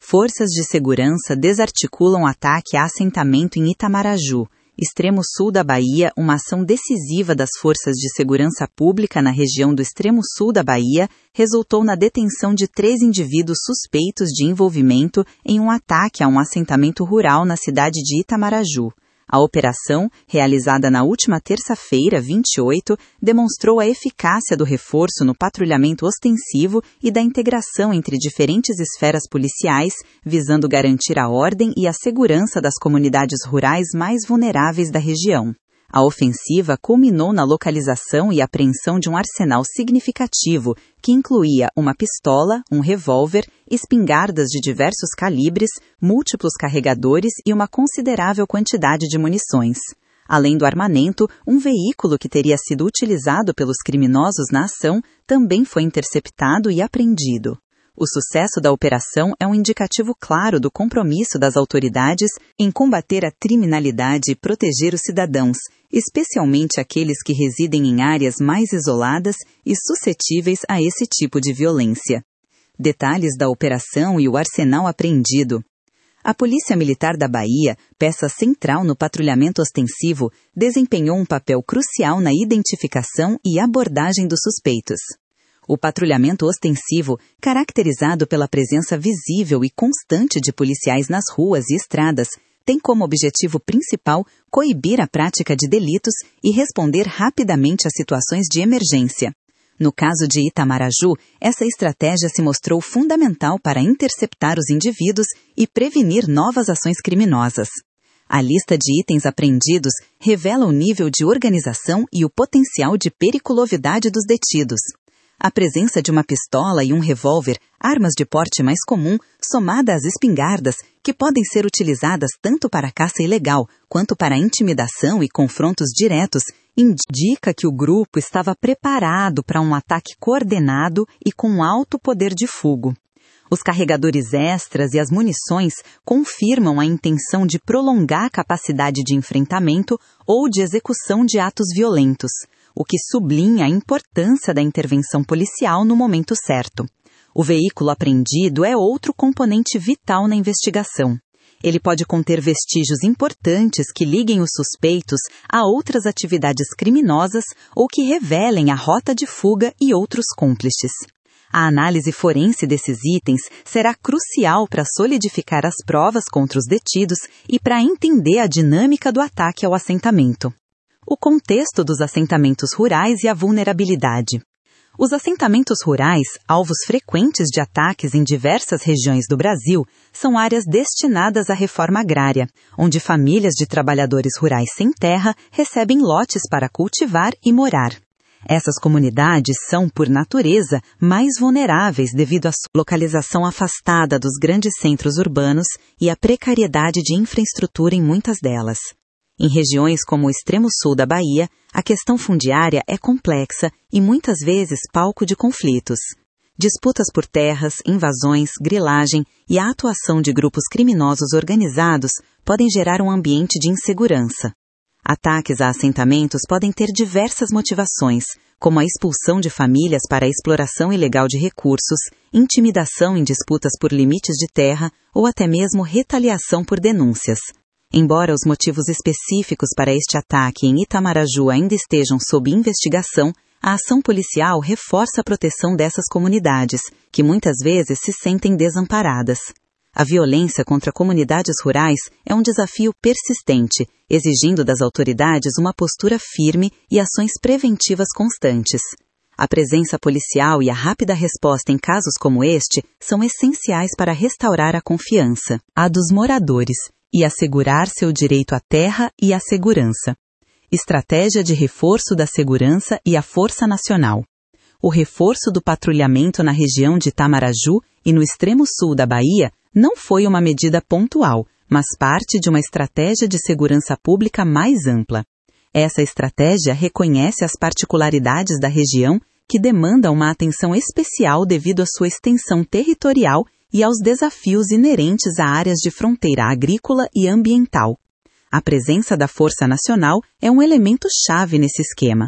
Forças de segurança desarticulam ataque a assentamento em Itamaraju, extremo sul da Bahia. Uma ação decisiva das forças de segurança pública na região do extremo sul da Bahia resultou na detenção de 3 indivíduos suspeitos de envolvimento em um ataque a um assentamento rural na cidade de Itamaraju. A operação, realizada na última terça-feira, 28, demonstrou a eficácia do reforço no patrulhamento ostensivo e da integração entre diferentes esferas policiais, visando garantir a ordem e a segurança das comunidades rurais mais vulneráveis da região. A ofensiva culminou na localização e apreensão de um arsenal significativo, que incluía uma pistola, um revólver, espingardas de diversos calibres, múltiplos carregadores e uma considerável quantidade de munições. Além do armamento, um veículo que teria sido utilizado pelos criminosos na ação também foi interceptado e apreendido. O sucesso da operação é um indicativo claro do compromisso das autoridades em combater a criminalidade e proteger os cidadãos, especialmente aqueles que residem em áreas mais isoladas e suscetíveis a esse tipo de violência. Detalhes da operação e o arsenal apreendido. A Polícia Militar da Bahia, peça central no patrulhamento ostensivo, desempenhou um papel crucial na identificação e abordagem dos suspeitos. O patrulhamento ostensivo, caracterizado pela presença visível e constante de policiais nas ruas e estradas, tem como objetivo principal coibir a prática de delitos e responder rapidamente a situações de emergência. No caso de Itamaraju, essa estratégia se mostrou fundamental para interceptar os indivíduos e prevenir novas ações criminosas. A lista de itens apreendidos revela o nível de organização e o potencial de periculosidade dos detidos. A presença de uma pistola e um revólver, armas de porte mais comum, somada às espingardas, que podem ser utilizadas tanto para caça ilegal quanto para intimidação e confrontos diretos, indica que o grupo estava preparado para um ataque coordenado e com alto poder de fogo. Os carregadores extras e as munições confirmam a intenção de prolongar a capacidade de enfrentamento ou de execução de atos violentos, o que sublinha a importância da intervenção policial no momento certo. O veículo apreendido é outro componente vital na investigação. Ele pode conter vestígios importantes que liguem os suspeitos a outras atividades criminosas ou que revelem a rota de fuga e outros cúmplices. A análise forense desses itens será crucial para solidificar as provas contra os detidos e para entender a dinâmica do ataque ao assentamento. O contexto dos assentamentos rurais e a vulnerabilidade. Os assentamentos rurais, alvos frequentes de ataques em diversas regiões do Brasil, são áreas destinadas à reforma agrária, onde famílias de trabalhadores rurais sem terra recebem lotes para cultivar e morar. Essas comunidades são, por natureza, mais vulneráveis devido à sua localização afastada dos grandes centros urbanos e à precariedade de infraestrutura em muitas delas. Em regiões como o extremo sul da Bahia, a questão fundiária é complexa e muitas vezes palco de conflitos. Disputas por terras, invasões, grilagem e a atuação de grupos criminosos organizados podem gerar um ambiente de insegurança. Ataques a assentamentos podem ter diversas motivações, como a expulsão de famílias para a exploração ilegal de recursos, intimidação em disputas por limites de terra ou até mesmo retaliação por denúncias. Embora os motivos específicos para este ataque em Itamaraju ainda estejam sob investigação, a ação policial reforça a proteção dessas comunidades, que muitas vezes se sentem desamparadas. A violência contra comunidades rurais é um desafio persistente, exigindo das autoridades uma postura firme e ações preventivas constantes. A presença policial e a rápida resposta em casos como este são essenciais para restaurar a confiança, a dos moradores, e assegurar seu direito à terra e à segurança. Estratégia de reforço da segurança e a Força Nacional. O reforço do patrulhamento na região de Itamaraju e no extremo sul da Bahia não foi uma medida pontual, mas parte de uma estratégia de segurança pública mais ampla. Essa estratégia reconhece as particularidades da região, que demanda uma atenção especial devido à sua extensão territorial e aos desafios inerentes a áreas de fronteira agrícola e ambiental. A presença da Força Nacional é um elemento-chave nesse esquema.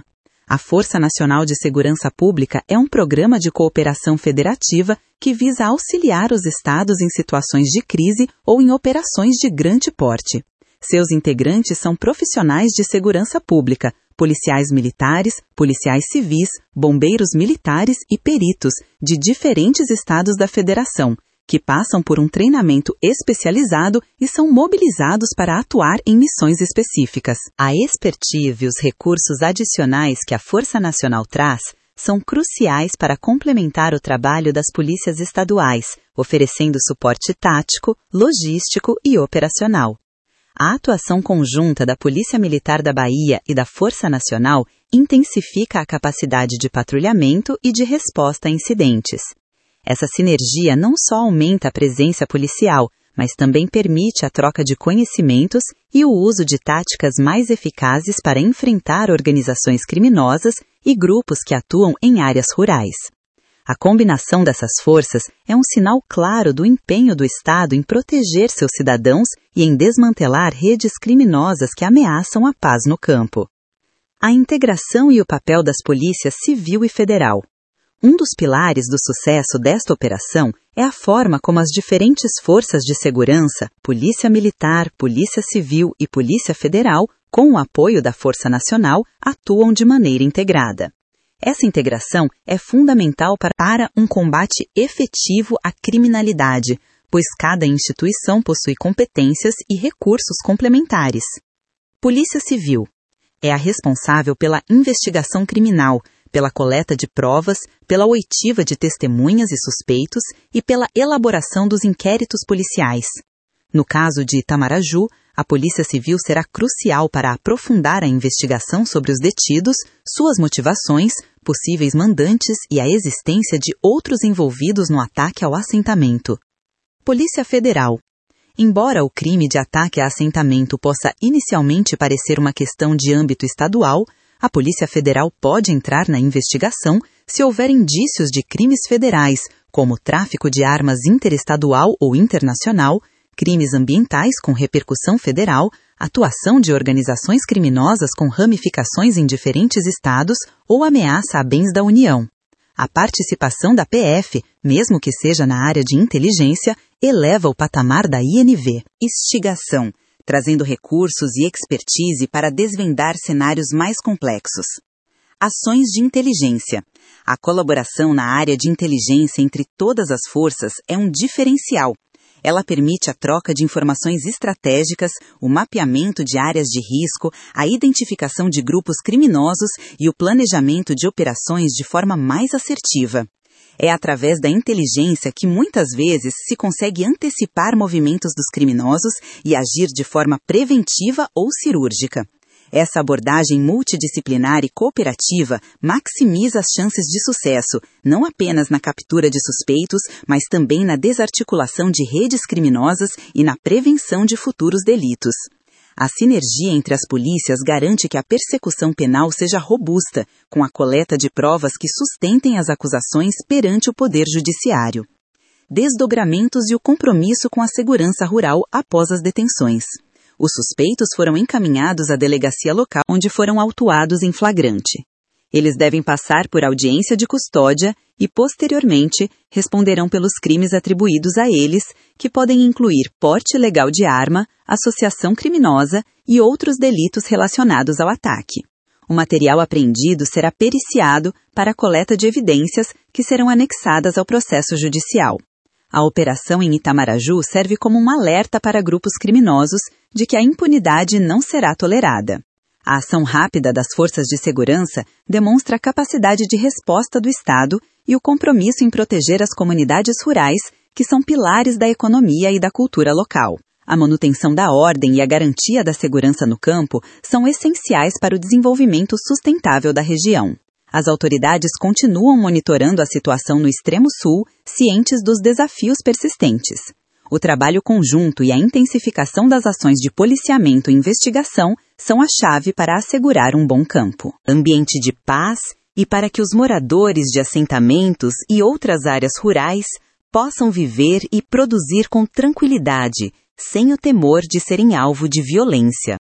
A Força Nacional de Segurança Pública é um programa de cooperação federativa que visa auxiliar os estados em situações de crise ou em operações de grande porte. Seus integrantes são profissionais de segurança pública, policiais militares, policiais civis, bombeiros militares e peritos de diferentes estados da federação, que passam por um treinamento especializado e são mobilizados para atuar em missões específicas. A expertise e os recursos adicionais que a Força Nacional traz são cruciais para complementar o trabalho das polícias estaduais, oferecendo suporte tático, logístico e operacional. A atuação conjunta da Polícia Militar da Bahia e da Força Nacional intensifica a capacidade de patrulhamento e de resposta a incidentes. Essa sinergia não só aumenta a presença policial, mas também permite a troca de conhecimentos e o uso de táticas mais eficazes para enfrentar organizações criminosas e grupos que atuam em áreas rurais. A combinação dessas forças é um sinal claro do empenho do Estado em proteger seus cidadãos e em desmantelar redes criminosas que ameaçam a paz no campo. A integração e o papel das polícias civil e federal. Um dos pilares do sucesso desta operação é a forma como as diferentes forças de segurança, Polícia Militar, Polícia Civil e Polícia Federal, com o apoio da Força Nacional, atuam de maneira integrada. Essa integração é fundamental para um combate efetivo à criminalidade, pois cada instituição possui competências e recursos complementares. Polícia Civil é a responsável pela investigação criminal, pela coleta de provas, pela oitiva de testemunhas e suspeitos e pela elaboração dos inquéritos policiais. No caso de Itamaraju, a Polícia Civil será crucial para aprofundar a investigação sobre os detidos, suas motivações, possíveis mandantes e a existência de outros envolvidos no ataque ao assentamento. Polícia Federal. Embora o crime de ataque a assentamento possa inicialmente parecer uma questão de âmbito estadual, a Polícia Federal pode entrar na investigação se houver indícios de crimes federais, como tráfico de armas interestadual ou internacional, crimes ambientais com repercussão federal, atuação de organizações criminosas com ramificações em diferentes estados ou ameaça a bens da União. A participação da PF, mesmo que seja na área de inteligência, eleva o patamar da INV. Instigação, trazendo recursos e expertise para desvendar cenários mais complexos. Ações de inteligência. A colaboração na área de inteligência entre todas as forças é um diferencial. Ela permite a troca de informações estratégicas, o mapeamento de áreas de risco, a identificação de grupos criminosos e o planejamento de operações de forma mais assertiva. É através da inteligência que muitas vezes se consegue antecipar movimentos dos criminosos e agir de forma preventiva ou cirúrgica. Essa abordagem multidisciplinar e cooperativa maximiza as chances de sucesso, não apenas na captura de suspeitos, mas também na desarticulação de redes criminosas e na prevenção de futuros delitos. A sinergia entre as polícias garante que a persecução penal seja robusta, com a coleta de provas que sustentem as acusações perante o Poder Judiciário. Desdobramentos e o compromisso com a segurança rural após as detenções. Os suspeitos foram encaminhados à delegacia local, onde foram autuados em flagrante. Eles devem passar por audiência de custódia e, posteriormente, responderão pelos crimes atribuídos a eles, que podem incluir porte ilegal de arma, associação criminosa e outros delitos relacionados ao ataque. O material apreendido será periciado para a coleta de evidências que serão anexadas ao processo judicial. A operação em Itamaraju serve como um alerta para grupos criminosos de que a impunidade não será tolerada. A ação rápida das forças de segurança demonstra a capacidade de resposta do Estado e o compromisso em proteger as comunidades rurais, que são pilares da economia e da cultura local. A manutenção da ordem e a garantia da segurança no campo são essenciais para o desenvolvimento sustentável da região. As autoridades continuam monitorando a situação no extremo sul, cientes dos desafios persistentes. O trabalho conjunto e a intensificação das ações de policiamento e investigação são a chave para assegurar um bom campo. Ambiente de paz e para que os moradores de assentamentos e outras áreas rurais possam viver e produzir com tranquilidade, sem o temor de serem alvo de violência.